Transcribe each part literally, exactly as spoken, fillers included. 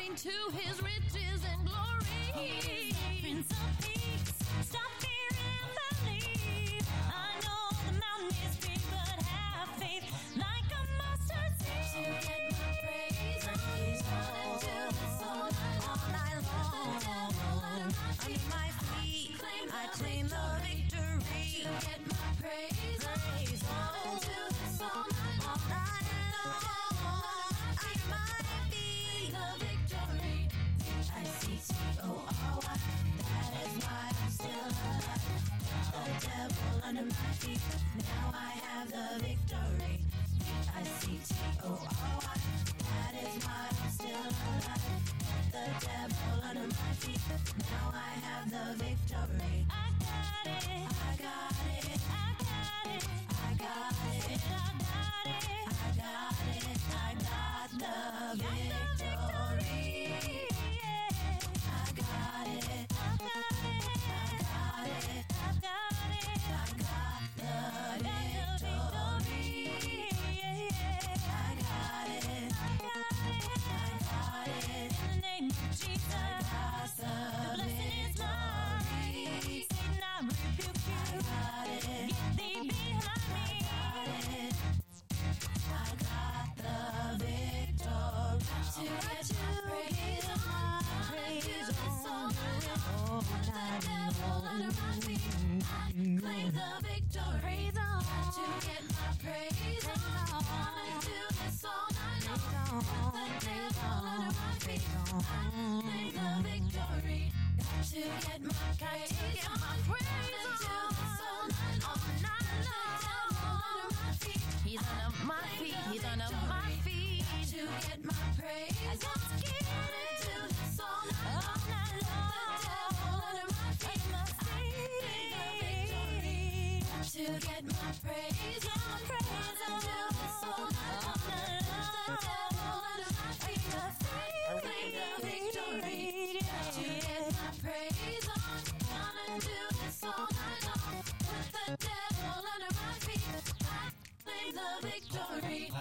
according to his riches and glory. He is the Prince of Peace. Stop fearing, believe. I know the mountain is big, but have faith like a mustard seed. To get my praise on, he's running to the soul all night long. Under my feet, I claim the victory. To get my praise on, he's running to the soul all night long. Under my feet, The victory. I C T O R Y. That is why I'm still alive. The devil under my feet. Now I have the victory. I C T O R Y. That is why I'm still alive. The devil under my feet. Now I have the victory. I got it. I got it. I got it. I got it. I got it. I got the victory. I got it. I got it. I got it. I got it. I got the victory. I got it. I got it. In the name of Jesus, the blessing is mine. Satan, I rebuke you. Get thee behind me. I got the victory. To get my praise on, praise on, oh, the devil under my feet. I claim the victory. To get my praise on, wanna do this all night long. The devil under my feet. I claim the victory. To get my praise on, wanna do this all night long. The devil under my feet. He's under my feet. He's under my feet. To get my praise on, wanna do this all night long. The devil under my feet. To get my praise on, wanna do this all night long. The devil under my feet. Claim the victory. To get my praise on, wanna do this all night long. With the devil under my feet, I claim the victory.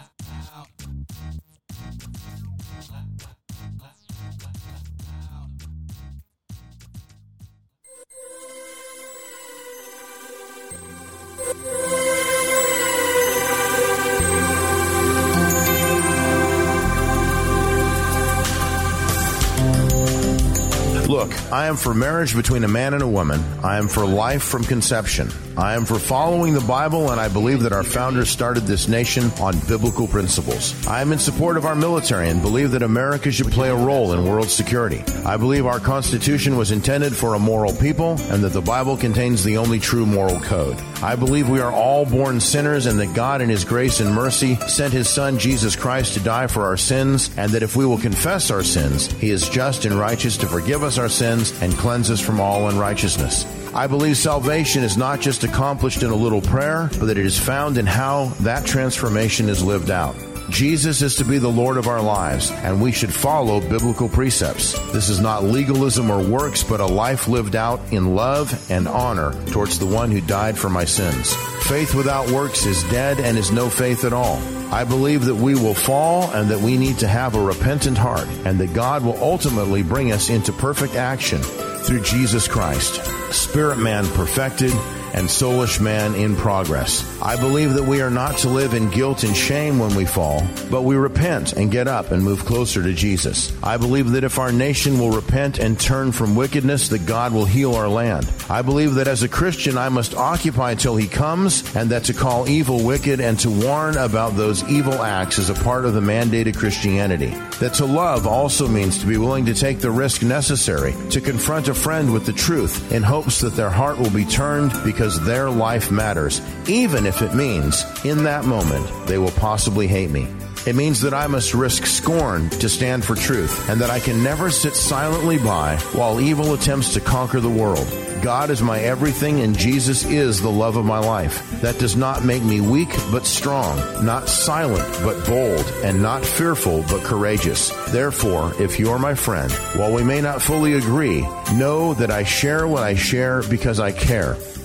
Look, I am for marriage between a man and a woman. I am for life from conception. I am for following the Bible, and I believe that our founders started this nation on biblical principles. I am in support of our military and believe that America should play a role in world security. I believe our Constitution was intended for a moral people and that the Bible contains the only true moral code. I believe we are all born sinners and that God in His grace and mercy sent His Son Jesus Christ to die for our sins, and that if we will confess our sins, He is just and righteous to forgive us our sins and cleanse us from all unrighteousness. I believe salvation is not just accomplished in a little prayer, but that it is found in how that transformation is lived out. Jesus is to be the Lord of our lives, and we should follow biblical precepts. This is not legalism or works, but a life lived out in love and honor towards the one who died for my sins. Faith without works is dead and is no faith at all. I believe that we will fall and that we need to have a repentant heart, and that God will ultimately bring us into perfect action through Jesus Christ, spirit man perfected and soulish man in progress. I believe that we are not to live in guilt and shame when we fall, but we repent and get up and move closer to Jesus. I believe that if our nation will repent and turn from wickedness, that God will heal our land. I believe that as a Christian, I must occupy till He comes, and that to call evil wicked and to warn about those evil acts is a part of the mandated Christianity. That to love also means to be willing to take the risk necessary to confront a friend with the truth in hopes that their heart will be turned because their life matters, even if it means, in that moment, they will possibly hate me. It means that I must risk scorn to stand for truth, and that I can never sit silently by while evil attempts to conquer the world. God is my everything, and Jesus is the love of my life. That does not make me weak, but strong, not silent, but bold, and not fearful, but courageous. Therefore, if you're my friend, while we may not fully agree, know that I share what I share because I care.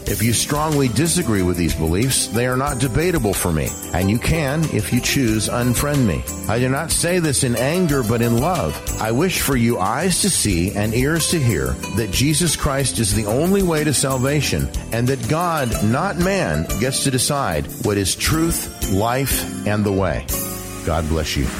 If you strongly disagree with these beliefs, they are not debatable for me, and you can, if you choose, unfriend me. I do not say this in anger, but in love. I wish for you eyes to see and ears to hear that Jesus Christ is the only way to salvation, and that God, not man, gets to decide what is truth, life, and the way. God bless you.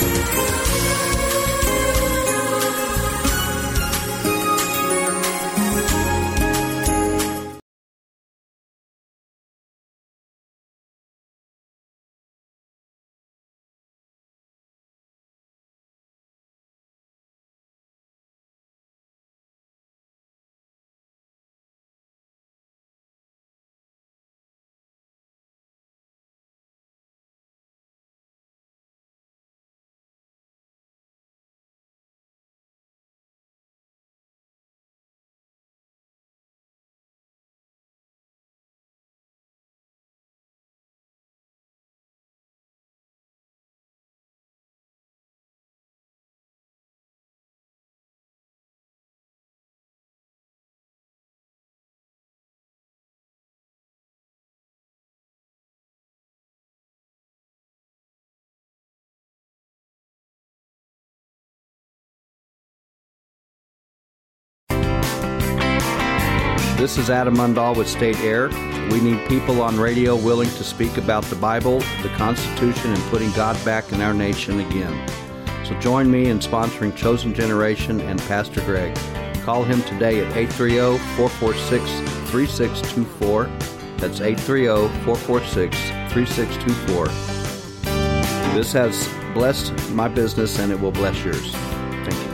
This is Adam Mundahl with State Air. We need people on radio willing to speak about the Bible, the Constitution, and putting God back in our nation again. So join me in sponsoring Chosen Generation and Pastor Greg. Call him today at eight three zero, four four six, three six two four. That's eight three zero, four four six, three six two four. This has blessed my business and it will bless yours. Thank you.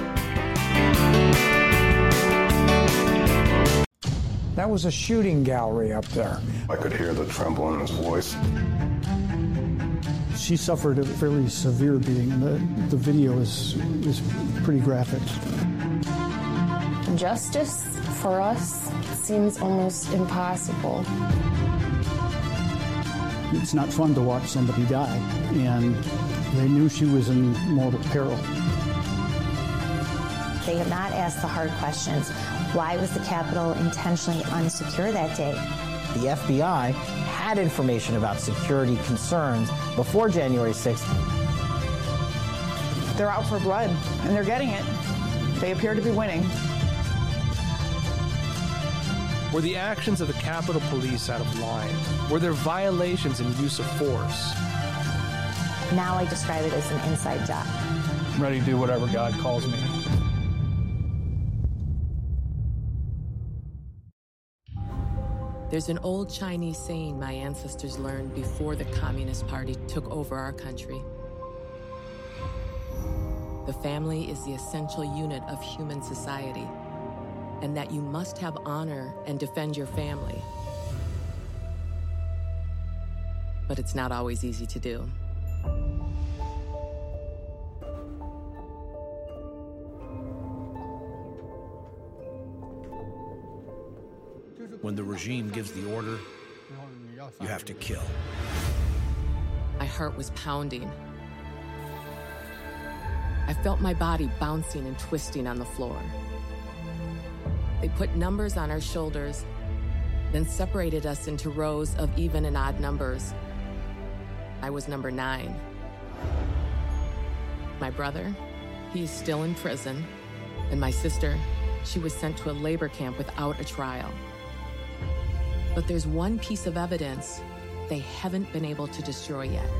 That was a shooting gallery up there. I could hear the tremble in his voice. She suffered a fairly severe beating. The, the video is, is pretty graphic. Justice for us seems almost impossible. It's not fun to watch somebody die, and they knew she was in mortal peril. They have not asked the hard questions. Why was the Capitol intentionally unsecure that day? The F B I had information about security concerns before January sixth. They're out for blood, and they're getting it. They appear to be winning. Were the actions of the Capitol Police out of line? Were there violations in use of force? Now I describe it as an inside job. I'm ready to do whatever God calls me. There's an old Chinese saying my ancestors learned before the Communist Party took over our country. The family is the essential unit of human society, and that you must have honor and defend your family. But it's not always easy to do. When the regime gives the order, you have to kill. My heart was pounding. I felt my body bouncing and twisting on the floor. They put numbers on our shoulders, then separated us into rows of even and odd numbers. I was number nine. My brother, he's still in prison, and my sister, she was sent to a labor camp without a trial. But there's one piece of evidence they haven't been able to destroy yet.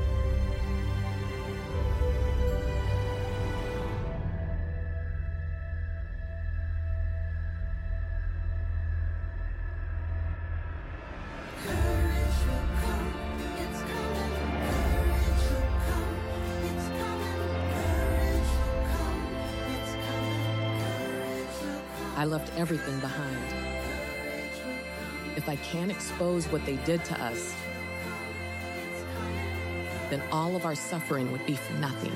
I left everything behind. If I can't expose what they did to us, then all of our suffering would be for nothing.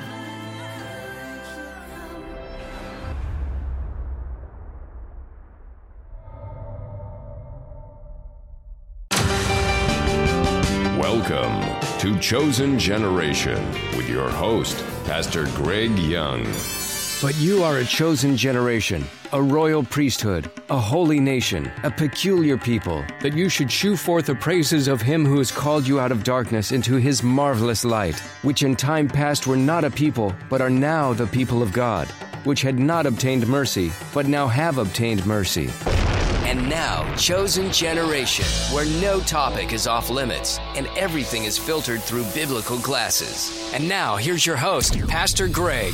Welcome to Chosen Generation with your host, Pastor Greg Young. But you are a chosen generation, a royal priesthood, a holy nation, a peculiar people, that you should shew forth the praises of him who has called you out of darkness into his marvelous light, which in time past were not a people, but are now the people of God, which had not obtained mercy, but now have obtained mercy. And now, Chosen Generation, where no topic is off limits and everything is filtered through biblical glasses. And now, here's your host, Pastor Greg.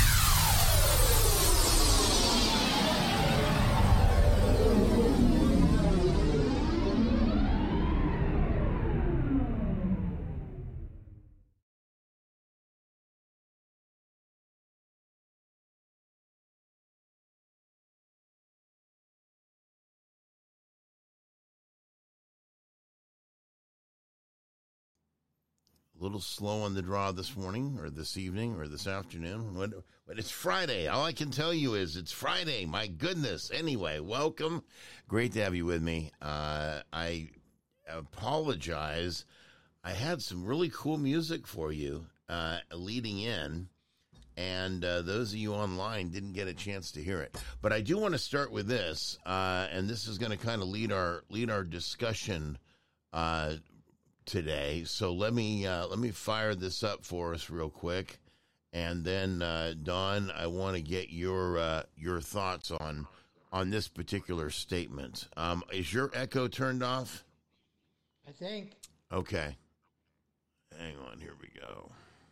A little slow on the draw this morning or this evening or this afternoon. But it's Friday. All I can tell you is it's Friday. My goodness. Anyway, welcome. Great to have you with me. Uh, I apologize. I had some really cool music for you uh, leading in, and uh, those of you online didn't get a chance to hear it. But I do want to start with this, uh, and this is going to kind of lead our lead our discussion uh today. So let me uh, let me fire this up for us real quick, and then uh, Don, I want to get your uh, your thoughts on on this particular statement. Um, is your echo turned off? I think. Okay. Hang on. Here we go.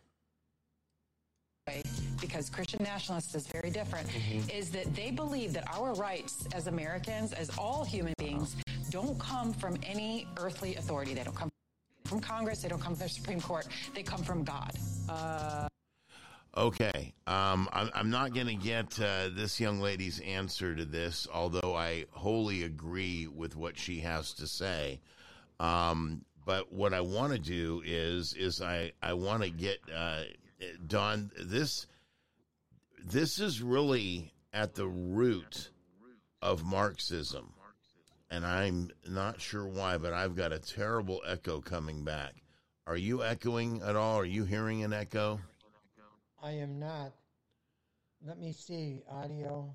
Because Christian nationalists is very different, mm-hmm. is that they believe that our rights as Americans, as all human beings, don't come from any earthly authority. They don't come from Congress. They don't come from the Supreme Court. They come from God. Uh, okay. Um, I'm, I'm not going to get uh, this young lady's answer to this, although I wholly agree with what she has to say. Um, but what I want to do is is I, I want to get, uh, Don, this, this is really at the root of Marxism. And I'm not sure why, but I've got a terrible echo coming back. Are you echoing at all? Are you hearing an echo? I am not. Let me see. Audio.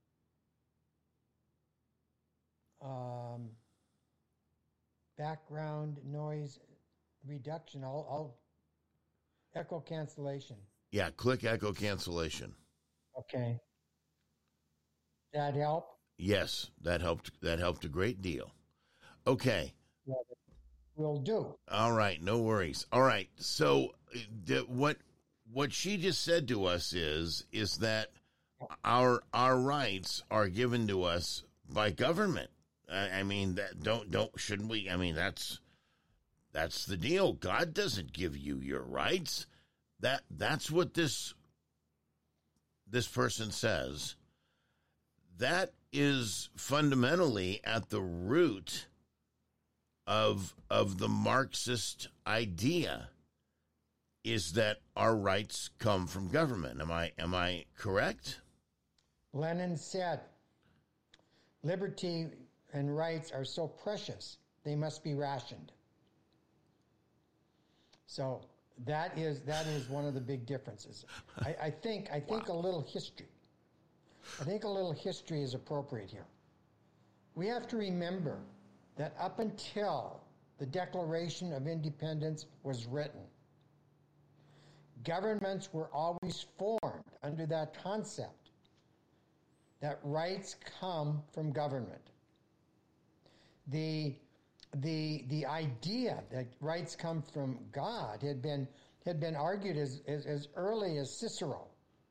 Um, background noise reduction. I'll, I'll echo cancellation. Yeah, click echo cancellation. Okay. That help? Yes, that helped. That helped a great deal. Okay. Will do. All right, no worries. All right. So, the, what what she just said to us is is that our our rights are given to us by government. I, I mean, that don't don't shouldn't we? I mean, that's that's the deal. God doesn't give you your rights. That that's what this this person says. That is fundamentally at the root of of the Marxist idea, is that our rights come from government. Am I am I correct? Lenin said, liberty and rights are so precious, they must be rationed. So that is that is one of the big differences. I, I think I think wow. a little history. I think a little history is appropriate here. We have to remember that up until the Declaration of Independence was written, governments were always formed under that concept that rights come from government. The, the, the idea that rights come from God had been, had been argued as, as, as early as Cicero.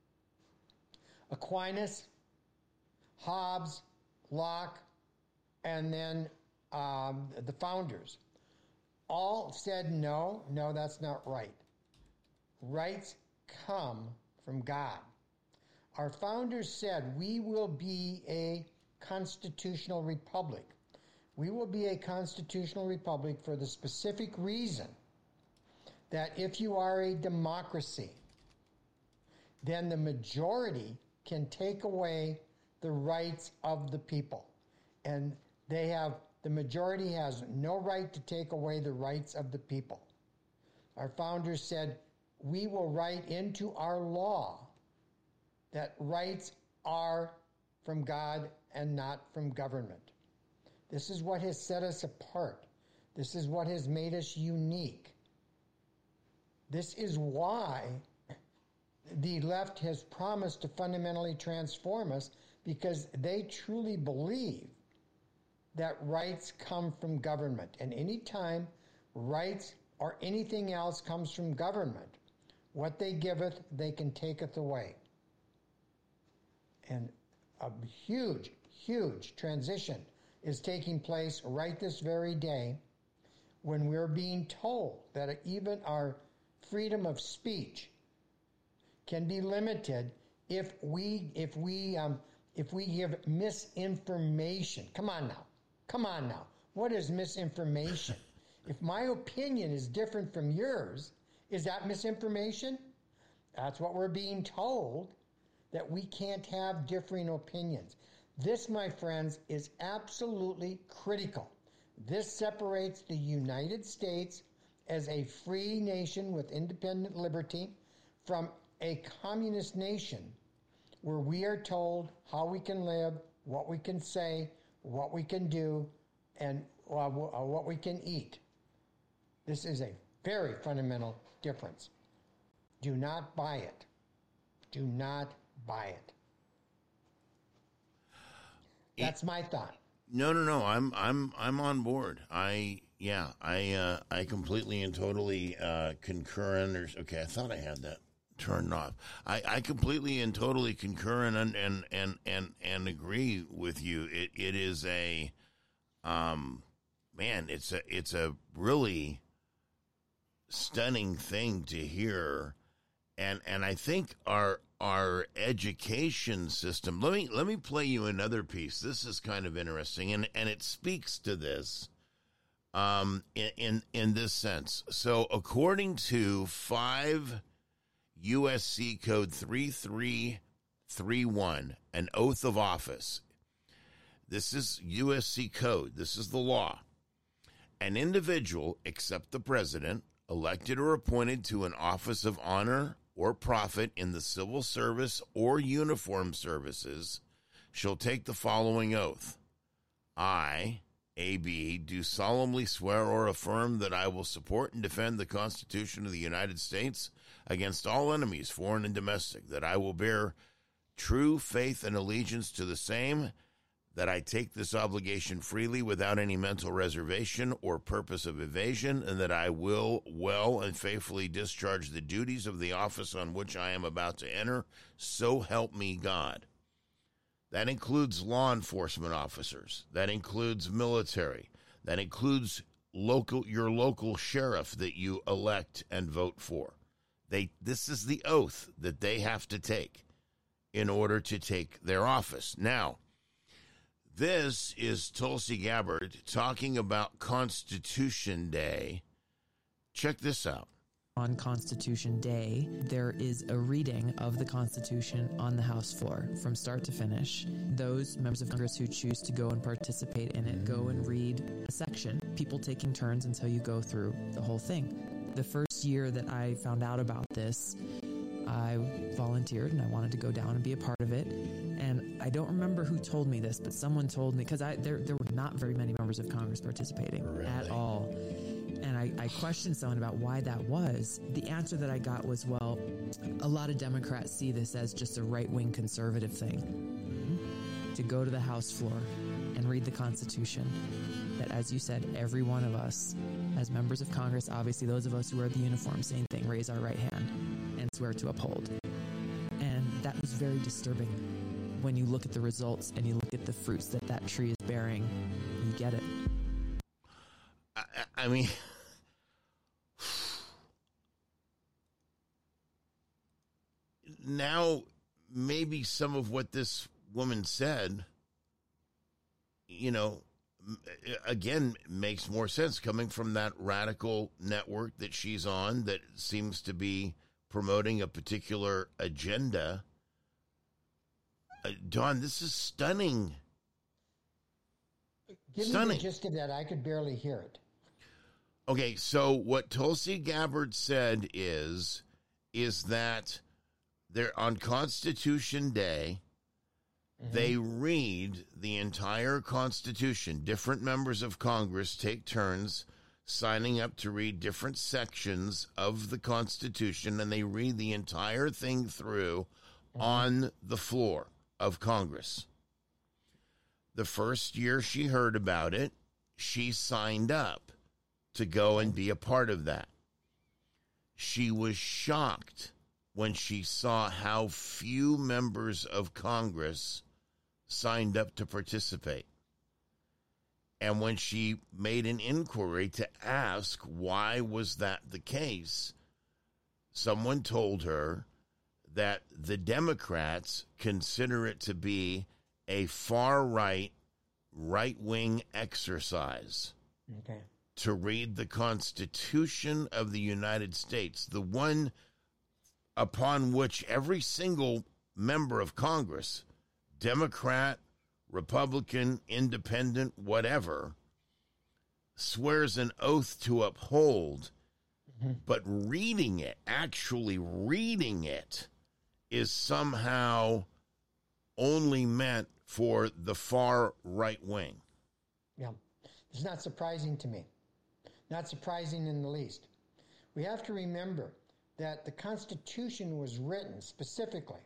Aquinas, Hobbes, Locke, and then um, the founders all said, no, no, that's not right. Rights come from God. Our founders said we will be a constitutional republic. We will be a constitutional republic for the specific reason that if you are a democracy, then the majority can take away the rights of the people. And they have, the majority has no right to take away the rights of the people. Our founders said, we will write into our law that rights are from God and not from government. This is what has set us apart. This is what has made us unique. This is why the left has promised to fundamentally transform us, because they truly believe that rights come from government. And anytime rights or anything else comes from government, what they giveth, they can taketh away. And a huge, huge transition is taking place right this very day, when we're being told that even our freedom of speech can be limited if we if we um, if we give misinformation. Come on now, come on now. What is misinformation? If my opinion is different from yours, is that misinformation? That's what we're being told, that we can't have differing opinions. This, my friends, is absolutely critical. This separates the United States as a free nation with independent liberty from a communist nation where we are told how we can live, what we can say, what we can do, and uh, what we can eat. This is a very fundamental difference. Do not buy it. Do not buy it. That's my thought. No, no, no. I'm, I'm, I'm on board. I, yeah, I, uh, I completely and totally uh, concur. And there's, okay, I thought I had that turned off. I, I completely and totally concur and and and and and agree with you. It, it is a, um, man, it's a, it's a really stunning thing to hear, and and I think our our education system. Let me let me play you another piece. This is kind of interesting, and and it speaks to this, um, in in, in this sense. So, according to five U S C Code three three three one, an oath of office. This is U S C Code. This is the law. An individual, except the president, elected or appointed to an office of honor or profit in the civil service or uniformed services, shall take the following oath. I, A B, do solemnly swear or affirm that I will support and defend the Constitution of the United States against all enemies, foreign and domestic, that I will bear true faith and allegiance to the same, that I take this obligation freely without any mental reservation or purpose of evasion, and that I will well and faithfully discharge the duties of the office on which I am about to enter, so help me God. That includes law enforcement officers. That includes military. That includes local your local sheriff that you elect and vote for. They this is the oath that they have to take in order to take their office. Now, this is Tulsi Gabbard talking about Constitution Day. Check this out. On Constitution Day, there is a reading of the Constitution on the House floor from start to finish. Those members of Congress who choose to go and participate in it go and read a section, people taking turns until you go through the whole thing. The first year that I found out about this, I volunteered and I wanted to go down and be a part of it. And I don't remember who told me this, but someone told me, because I there there were not very many members of Congress participating really? at all. And I, I questioned someone about why that was. The answer that I got was, well, a lot of Democrats see this as just a right-wing conservative thing. To go to the House floor and read the Constitution, that, as you said, every one of us, as members of Congress, obviously those of us who wear the uniform, same thing, raise our right hand and swear to uphold. And that was very disturbing. When you look at the results and you look at the fruits that that tree is bearing, you get it. I, I mean, now maybe some of what this woman said, you know, again, makes more sense coming from that radical network that she's on that seems to be promoting a particular agenda. Uh, Don, this is stunning. Give stunning. me the gist of that. I could barely hear it. Okay, so what Tulsi Gabbard said is, is that they're on Constitution Day. Mm-hmm. They read the entire Constitution. Different members of Congress take turns signing up to read different sections of the Constitution, and they read the entire thing through mm-hmm. on the floor of Congress. The first year she heard about it, she signed up to go and be a part of that. She was shocked when she saw how few members of Congress signed up to participate. And when she made an inquiry to ask why was that the case, someone told her that the Democrats consider it to be a far-right, right-wing exercise okay. to read the Constitution of the United States, the one upon which every single member of Congress, Democrat, Republican, Independent, whatever, swears an oath to uphold, mm-hmm. but reading it, actually reading it, is somehow only meant for the far right wing. Yeah, it's not surprising to me. Not surprising in the least. We have to remember that the Constitution was written specifically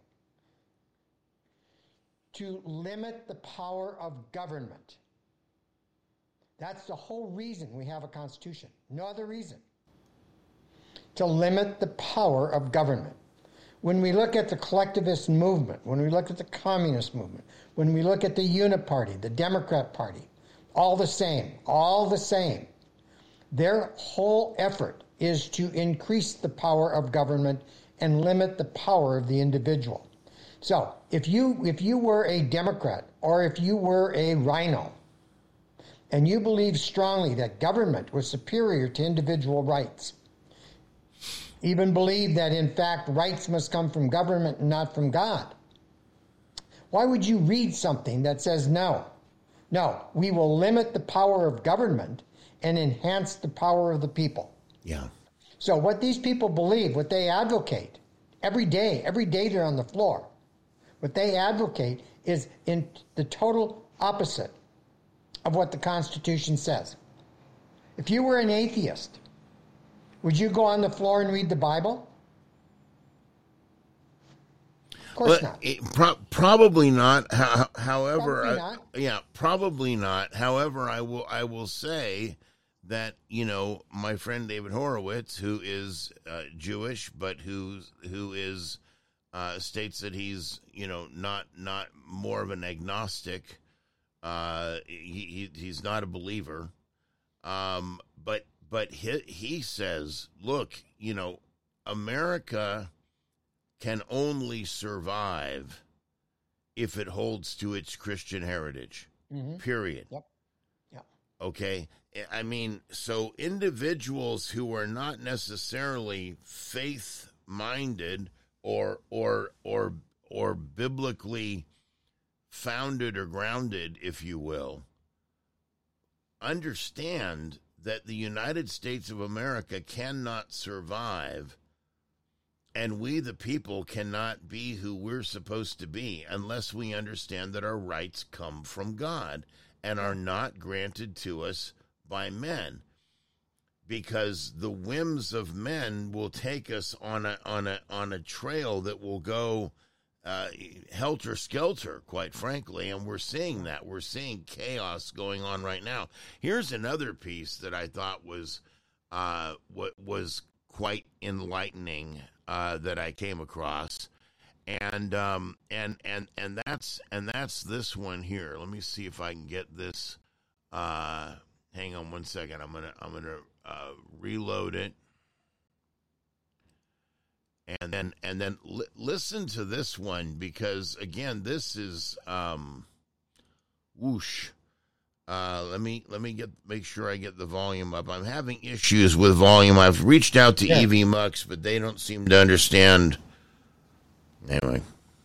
to limit the power of government. That's the whole reason we have a Constitution. No other reason. To limit the power of government. When we look at the collectivist movement, when we look at the communist movement, when we look at the Uniparty, the Democrat Party, all the same, all the same. Their whole effort is to increase the power of government and limit the power of the individual. So if you if you were a Democrat or if you were a rhino and you believe strongly that government was superior to individual rights, even believe that in fact rights must come from government and not from God, why would you read something that says no? No, we will limit the power of government and enhance the power of the people. Yeah. So what these people believe, what they advocate every day, every day they're on the floor, what they advocate is in the total opposite of what the Constitution says. If you were an atheist, would you go on the floor and read the Bible? Of course well, not. It, pro- probably not. Ho- however, probably I, not. yeah, probably not. However, I will. I will say that, you know, my friend David Horowitz, who is uh, Jewish, but who who is uh, states that he's, you know, not not more of an agnostic. Uh, he, he he's not a believer, um, but but he he says, look, you know, America can only survive if it holds to its Christian heritage. Mm-hmm. Period. Yep. Yep. Okay. I mean, so individuals who are not necessarily faith-minded or or or or biblically founded or grounded, if you will, understand that the United States of America cannot survive, and we, the people, cannot be who we're supposed to be unless we understand that our rights come from God and are not granted to us by men, because the whims of men will take us on a on a on a trail that will go uh, helter skelter, quite frankly, and we're seeing that. We're seeing chaos going on right now. Here's another piece that I thought was uh, what was quite enlightening uh, that I came across, and um, and and and that's and that's this one here. Let me see if I can get this. Uh, Hang on one second. I'm gonna I'm gonna uh, reload it, and then and then li- listen to this one, because again, this is um, whoosh. Uh, let me let me get make sure I get the volume up. I'm having issues with volume. I've reached out to yeah. E V Mux, but they don't seem to understand. Anyway,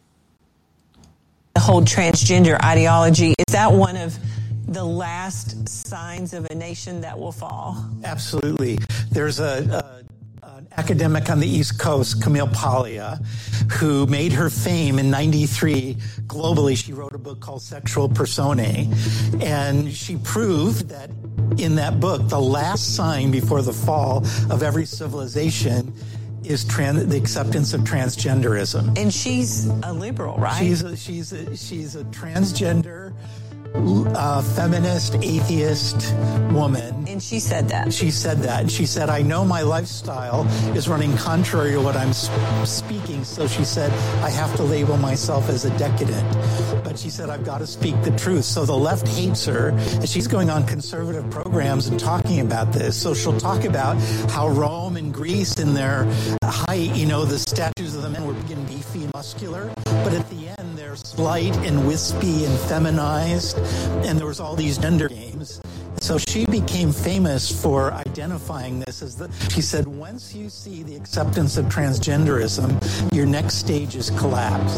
the whole transgender ideology, is that one of the last signs of a nation that will fall? Absolutely. There's a, a an academic on the East Coast, Camille Paglia, who made her fame in ninety-three globally. She wrote a book called Sexual Personae, and she proved that in that book, the last sign before the fall of every civilization is trans, the acceptance of transgenderism. And she's a liberal, right? She's a, she's a, she's a transgender, uh, feminist, atheist woman. And she said that. She said that. And she said, I know my lifestyle is running contrary to what I'm sp- speaking. So she said, I have to label myself as a decadent. But she said, I've got to speak the truth. So the left hates her. And she's going on conservative programs and talking about this. So she'll talk about how Rome and Greece in their height, you know, the statues of the men were big and beefy and muscular. But at the end, they're slight and wispy and feminized. And there was all these gender games. So she became famous for identifying this as the, she said, once you see the acceptance of transgenderism, your next stage is collapse.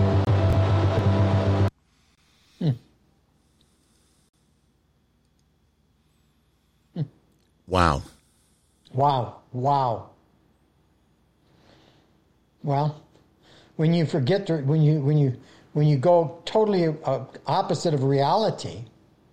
Hmm. Hmm. Wow. Wow. Wow. Well, when you forget to, when you, when you, when you go totally uh, opposite of reality,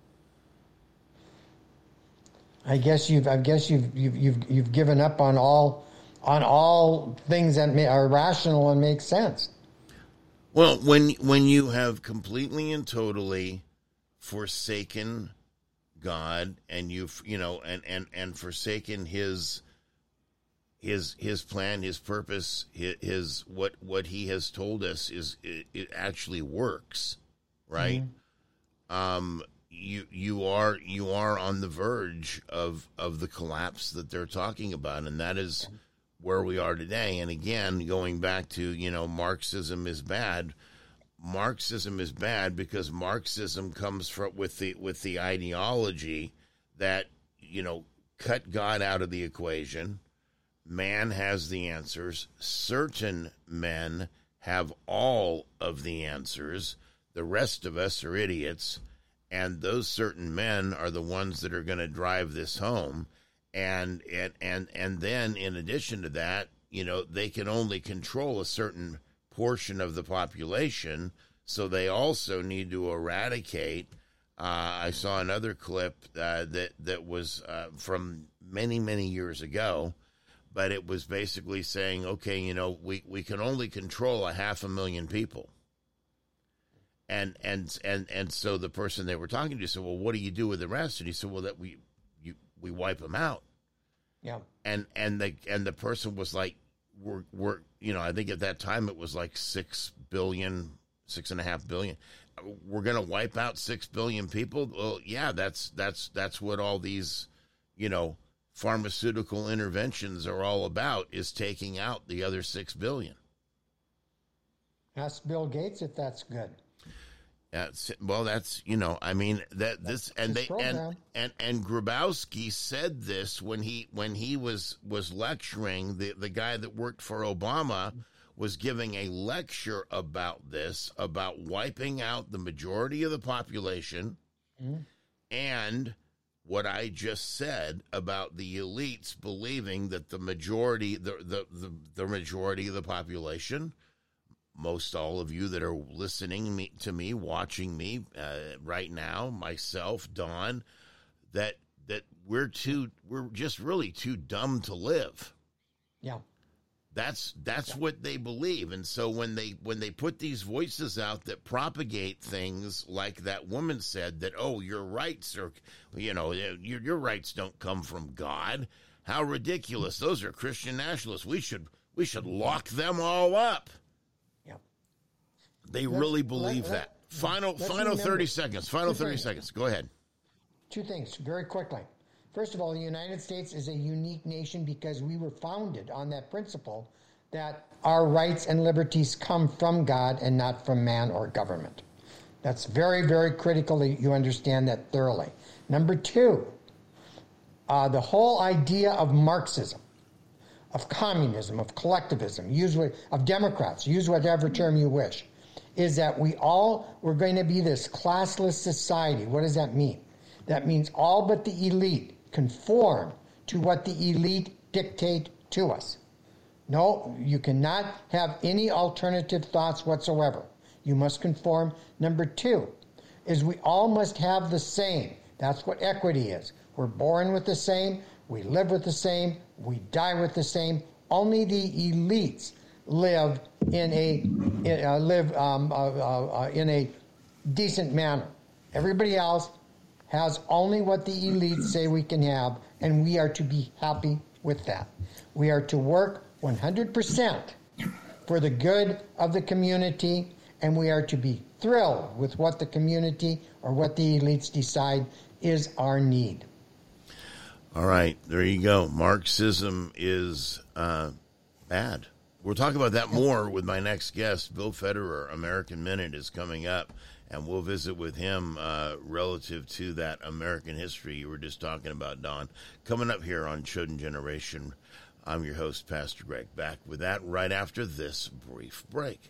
I guess you've. I guess you've. You've. You've. You've given up on all, on all things that may, are rational and make sense. Well, when when you have completely and totally forsaken God, and you've you know, and, and, and forsaken His, His His plan, His purpose, His, his what what He has told us is it, it actually works, right? Mm-hmm. Um. You you are you are on the verge of, of the collapse that they're talking about, and that is where we are today. And again, going back to, you know, Marxism is bad. Marxism is bad because Marxism comes from with the with the ideology that, you know, cut God out of the equation. Man has the answers. Certain men have all of the answers. The rest of us are idiots. And those certain men are the ones that are going to drive this home. And, and and and then, in addition to that, you know, they can only control a certain portion of the population. So they also need to eradicate. Uh, I saw another clip uh, that, that was uh, from many, many years ago. But it was basically saying, okay, you know, we, we can only control a half a million people. And and and and so the person they were talking to said, "Well, what do you do with the rest?" And he said, "Well, that we you we wipe them out." Yeah. And and the and the person was like, "We're we're you know, I think at that time it was like six billion, six and a half billion. We're going to wipe out six billion people." Well, yeah, that's that's that's what all these, you know, pharmaceutical interventions are all about, is taking out the other six billion. Ask Bill Gates if that's good. That's, well, that's, you know, I mean, that this that's and they program. and, and and Grabowski said this when he when he was was lecturing. The the guy that worked for Obama was giving a lecture about this, about wiping out the majority of the population, mm-hmm. and what I just said about the elites believing that the majority the the the, the majority of the population, most all of you that are listening me, to me, watching me uh, right now, myself, Don, that that we're too, we're just really too dumb to live. Yeah, that's that's yeah. what they believe, and so when they when they put these voices out that propagate things like that woman said, that oh, your rights are, you know, your your rights don't come from God. How ridiculous! Those are Christian nationalists. We should we should lock them all up. They let's, really believe let, that. Let, final final remember, thirty seconds. Final thirty things. seconds. Go ahead. Two things, very quickly. First of all, the United States is a unique nation because we were founded on that principle that our rights and liberties come from God and not from man or government. That's very, very critical that you understand that thoroughly. Number two, uh, the whole idea of Marxism, of communism, of collectivism, use what, of Democrats, use whatever term you wish, is that we all, we're going to be this classless society. What does that mean? That means all but the elite conform to what the elite dictate to us. No, you cannot have any alternative thoughts whatsoever. You must conform. Number two is we all must have the same. That's what equity is. We're born with the same. We live with the same. We die with the same. Only the elites live in a in, uh, live um, uh, uh, in a decent manner. Everybody else has only what the elites say we can have, and we are to be happy with that. We are to work one hundred percent for the good of the community, and we are to be thrilled with what the community or what the elites decide is our need. All right, there you go. Marxism is uh, bad. We'll talk about that more with my next guest. Bill Federer, American Minute, is coming up, and we'll visit with him uh, relative to that American history you were just talking about, Don. Coming up here on Chosen Generation, I'm your host, Pastor Greg. Back with that right after this brief break.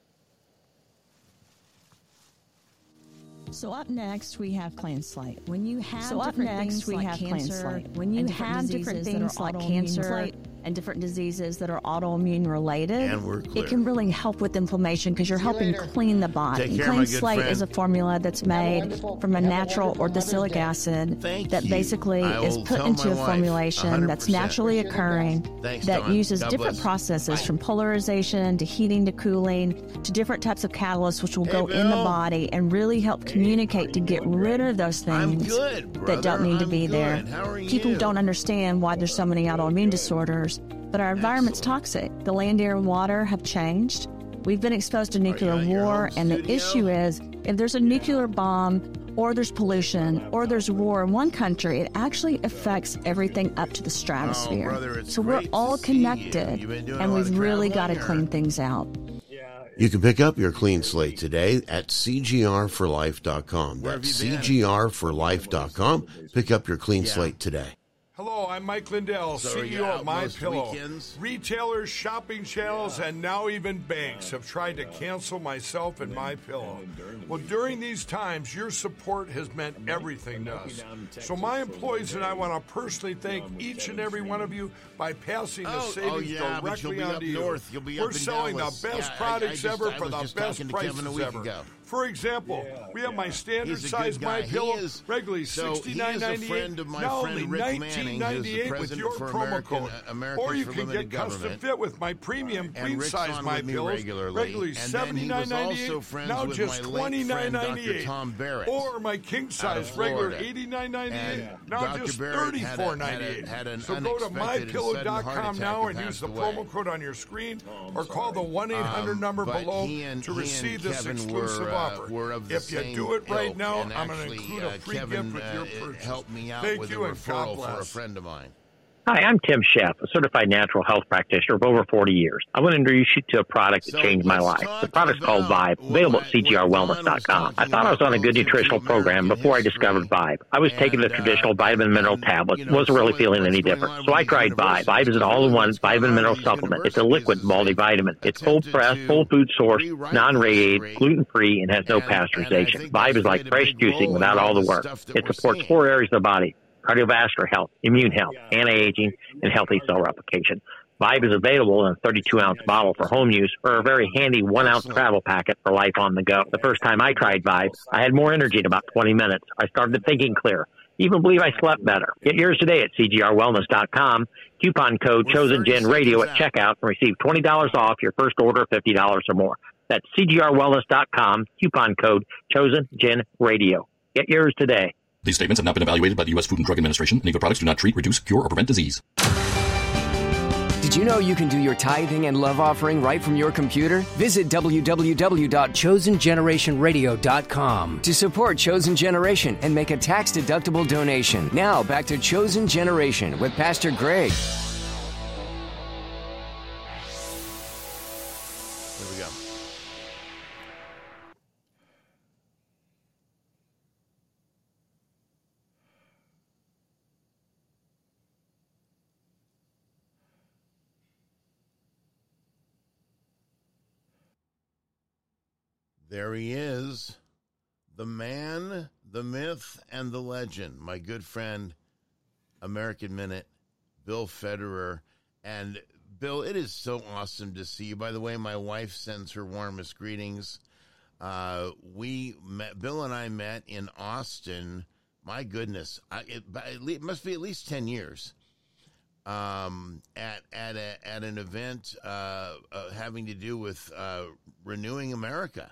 So up next, we have Clean Slate. When you have so up different next, things we like have cancer, Clean Slate. When you have different things like cancer and different diseases that are autoimmune related, and we're clear. It can really help with inflammation because you're helping clean the body. Take care, Clean my good Slate friend. is a formula that's made from a natural orthosilic acid Thank that you. basically I is will put tell into my a wife, formulation one hundred that's percent. naturally occurring Thanks, that Dawn. uses God different bless. processes Bye. from polarization to heating to cooling to different types of catalysts which will Hey, go in the Bill. body and really help communicate to get rid of those I'm things good, that don't brother. need to I'm be good. there. How are People you? don't understand why there's so many autoimmune disorders, but our environment's toxic. The land, air, and water have changed. We've been exposed to nuclear at your war, home and the studio? issue is if there's a nuclear bomb or there's pollution or there's war in one country, it actually affects everything up to the stratosphere. Oh, brother, it's so we're great all to see you. connected, You've been doing a and lot we've of really got to traveling, or- clean things out. You can pick up your Clean Slate today at C G R for life dot com. Where have That's you C been? G R for life dot com. Pick up your Clean Slate today. Hello, I'm Mike Lindell, So are C E you O out of My most Pillow. weekends? Retailers, shopping channels, and now even banks have tried to cancel myself and My Pillow. Well, during these times, your support has meant everything to us. So my employees and I want to personally thank each and every one of you by passing the Oh, savings oh, yeah, but you'll directly be on up to you. north. You'll be We're up in selling Dallas. the best Yeah, I- I products just- ever I for was the just best talking to Kevin a prices week ever. ago. For example, we have my standard He's a size good My guy. He Pillow, is- regularly so he is a sixty-nine ninety-eight, friend of my now friend only Rick Manning, nineteen who's the ninety-eight with president your for promo American- code. uh, Americans Or you for can Limited get custom Government. fit with my premium And queen Rick's size on My with me Pillows, regularly. regularly And then he seventy-nine was also ninety-eight, friends now with just my late twenty-nine friend, Doctor ninety-eight. Tom Barrett, Or my king out of size regular Florida. eighty-nine ninety-eight, And now Doctor just Barrett had a- thirty-four ninety-eight. had a- had an So go to unexpected my and pillow sudden dot heart com attack now and and use passed the away. promo code on your screen, or call the one eight hundred Um, number but below he and- to he and receive this Kevin exclusive were, uh, offer. were of the If you same do it right ilk, now, and I'm going to actually, include a uh, free Kevin, gift with your uh, purchase. helped me out Thank with you a and God referral for a bless. friend of mine. Hi, I'm Tim Sheff, a certified natural health practitioner of over forty years. I want to introduce you to a product that So changed my let's life. talk The product's called about Vibe, available at what- C G R wellness dot com. what Don was I thought I was on a good talking nutritional about program American before I history. discovered Vibe. I was taking the And, uh, traditional vitamin mineral and, tablets, you know, wasn't really so feeling what's any going different. on So with I these tried Vibe. universities? Vibe is an all-in-one What's going vitamin on mineral with these supplement. It's a universities liquid is they multivitamin. It's cold attempted pressed, to whole food source, rewrite non-radiated, history. gluten-free, and has no And- and I pasteurization. think Vibe that's is like played a fresh big role juicing in without all all the the work. stuff that It we're supports seeing. four areas of the body: cardiovascular health, immune health, anti-aging, and healthy cell replication. Vibe is available in a thirty-two ounce bottle for home use or a very handy one ounce travel packet for life on the go. The first time I tried Vibe, I had more energy in about twenty minutes. I started thinking clear. Even believe I slept better. Get yours today at C G R wellness dot com. Coupon code ChosenGenRadio at checkout and receive twenty dollars off your first order of fifty dollars or more. That's C G R wellness dot com. Coupon code ChosenGenRadio. Get yours today. These statements have not been evaluated by the U S Food and Drug Administration, and either products do not treat, reduce, cure, or prevent disease. Did you know you can do your tithing and love offering right from your computer? Visit w w w dot chosen generation radio dot com to support Chosen Generation and make a tax-deductible donation. Now, back to Chosen Generation with Pastor Greg. Here we go. There he is, the man, the myth, and the legend. My good friend, American Minute, Bill Federer. And Bill, it is so awesome to see you. By the way, my wife sends her warmest greetings. Uh, we met, Bill and I met in Austin. My goodness, I, it, it must be at least ten years. Um, at at a, at an event uh, uh, having to do with uh, renewing America,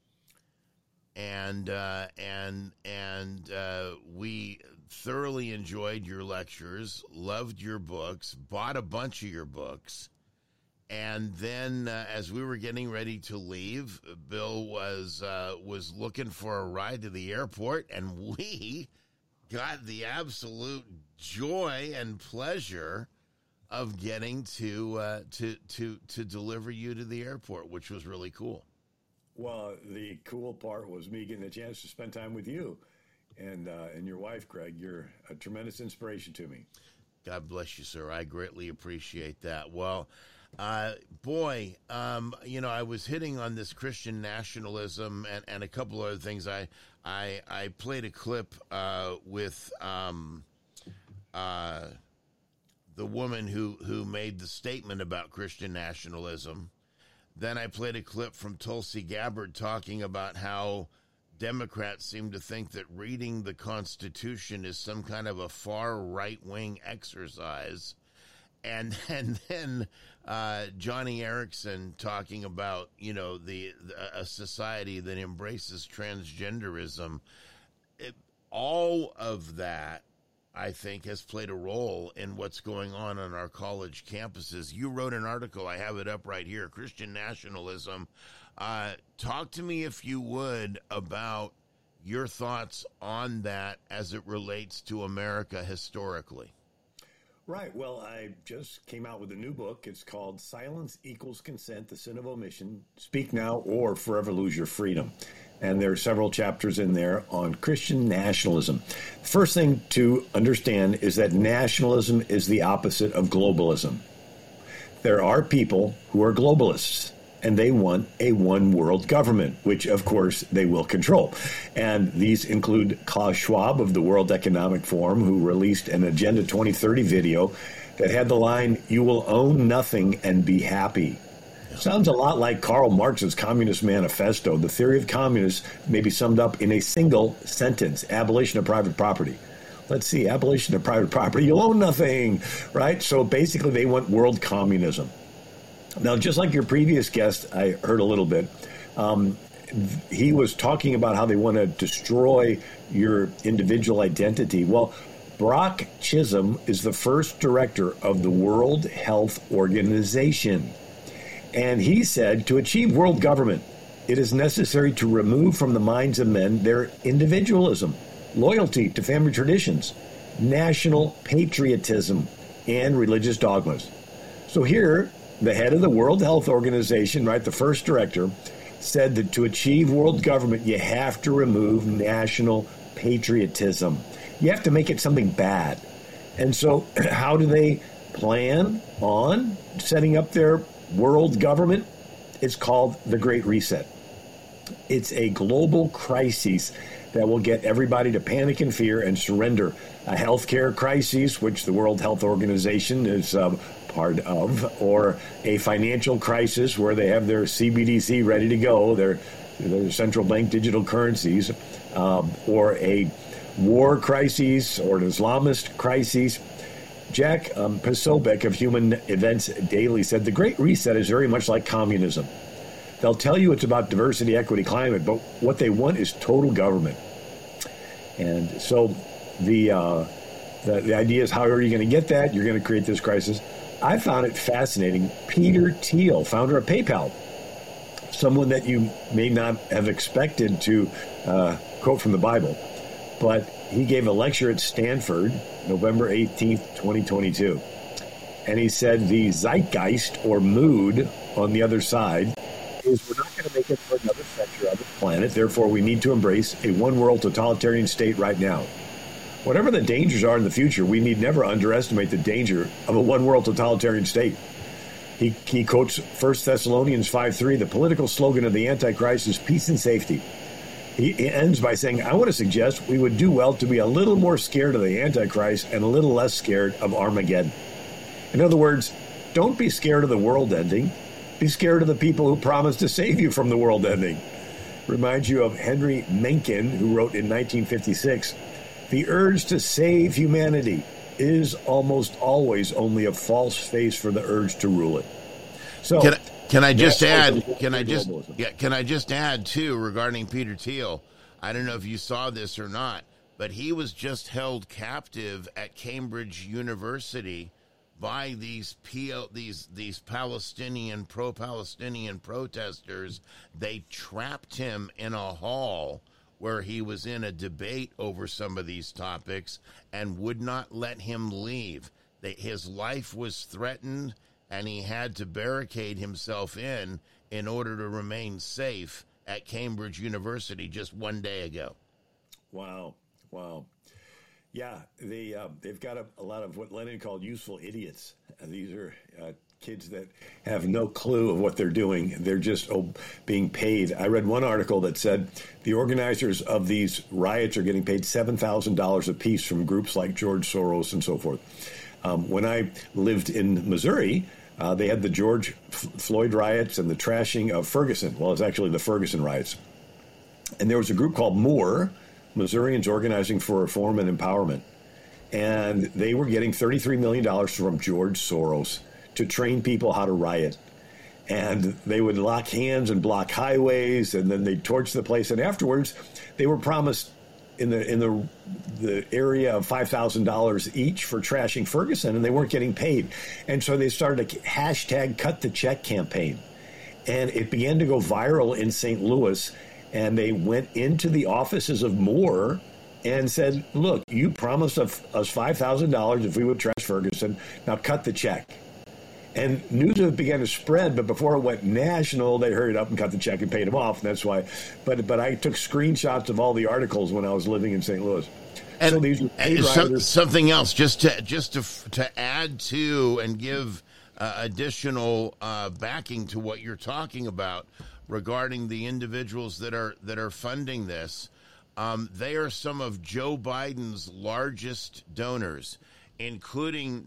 and uh, and and uh, we thoroughly enjoyed your lectures, loved your books, bought a bunch of your books, and then uh, as we were getting ready to leave, Bill was uh, was looking for a ride to the airport, and we got the absolute joy and pleasure of getting to uh, to to to deliver you to the airport, which was really cool. Well, the cool part was me getting a chance to spend time with you and uh, and your wife, Greg. You're a tremendous inspiration to me. God bless you, sir. I greatly appreciate that. Well, uh, boy, um, you know, I was hitting on this Christian nationalism and, and a couple other things. I I I played a clip uh, with um, uh, the woman who, who made the statement about Christian nationalism. Then I played a clip from Tulsi Gabbard talking about how Democrats seem to think that reading the Constitution is some kind of a far right-wing exercise. And, and then uh, Johnny Erickson talking about, you know, the, the a society that embraces transgenderism. It, all of that, I think, has played a role in what's going on on our college campuses. You wrote an article, I have it up right here, Christian nationalism. Uh, talk to me, if you would, about your thoughts on that as it relates to America historically. Right. Well, I just came out with a new book. It's called Silence Equals Consent, The Sin of Omission, Speak Now or Forever Lose Your Freedom. And there are several chapters in there on Christian nationalism. First thing to understand is that nationalism is the opposite of globalism. There are people who are globalists, and they want a one-world government, which, of course, they will control. And these include Klaus Schwab of the World Economic Forum, who released an Agenda twenty thirty video that had the line, "You will own nothing and be happy." Sounds a lot like Karl Marx's Communist Manifesto. The theory of communists may be summed up in a single sentence: abolition of private property. Let's see, abolition of private property. You'll own nothing, right? So basically they want world communism. Now, just like your previous guest, I heard a little bit, um, he was talking about how they want to destroy your individual identity. Well, Brock Chisholm is the first director of the World Health Organization. And he said, to achieve world government, it is necessary to remove from the minds of men their individualism, loyalty to family traditions, national patriotism, and religious dogmas. So here, the head of the World Health Organization, right, the first director, said that to achieve world government, you have to remove national patriotism. You have to make it something bad. And so how do they plan on setting up their world government? It's called the Great Reset. It's a global crisis that will get everybody to panic and fear and surrender. A healthcare crisis, which the World Health Organization is uh, part of, or a financial crisis where they have their C B D C ready to go, their, their central bank digital currencies, um, or a war crisis or an Islamist crisis. Jack um, Posobiec of Human Events Daily said, the Great Reset is very much like communism. They'll tell you it's about diversity, equity, climate, but what they want is total government. And so the, uh, the, the idea is, how are you going to get that? You're going to create this crisis. I found it fascinating. Peter Thiel, founder of PayPal, someone that you may not have expected to uh, quote from the Bible, but he gave a lecture at Stanford, November eighteenth, twenty twenty-two. And he said the zeitgeist, or mood, on the other side is we're not going to make it for another sector of the planet. Therefore, we need to embrace a one-world totalitarian state right now. Whatever the dangers are in the future, we need never underestimate the danger of a one-world totalitarian state. He, he quotes First Thessalonians five three, the political slogan of the Antichrist is peace and safety. He, he ends by saying, I want to suggest we would do well to be a little more scared of the Antichrist and a little less scared of Armageddon. In other words, Don't be scared of the world ending. Be scared of the people who promised to save you from the world ending. Reminds you of Henry Mencken, who wrote in nineteen fifty-six, "The urge to save humanity is almost always only a false face for the urge to rule it." So, can I, can I just add? globalism. Can I just yeah? Can I just add too regarding Peter Thiel? I don't know if you saw this or not, but he was just held captive at Cambridge University by these P L, these these Palestinian pro-Palestinian protesters. They trapped him in a hall where he was in a debate over some of these topics and would not let him leave. They, his life was threatened, and he had to barricade himself in in order to remain safe at Cambridge University just one day ago. Wow, wow. Yeah, they, uh, they've got a, a lot of what Lenin called useful idiots. Uh, these are uh, kids that have no clue of what they're doing. They're just oh, being paid. I read one article that said the organizers of these riots are getting paid seven thousand dollars apiece from groups like George Soros and so forth. Um, when I lived in Missouri, uh, they had the George F- Floyd riots and the trashing of Ferguson. Well, it's actually the Ferguson riots. And there was a group called MORE, Missourians Organizing for Reform and Empowerment. And they were getting thirty-three million dollars from George Soros to train people how to riot. And they would lock hands and block highways, and then they'd torch the place. And afterwards, they were promised in the in the the area of five thousand dollars each for trashing Ferguson, and they weren't getting paid. And so they started a hashtag Cut the Check campaign. And it began to go viral in Saint Louis. And they went into the offices of MORE and said, look, you promised us five thousand dollars if we would trash Ferguson. Now cut the check. And news of it began to spread, but before it went national, they hurried up and cut the check and paid him off. And that's why. But but I took screenshots of all the articles when I was living in Saint Louis. And, so these were paid and some, riders. something else, just to just to to add to and give uh, additional uh, backing to what you're talking about regarding the individuals that are that are funding this. Um, they are some of Joe Biden's largest donors, including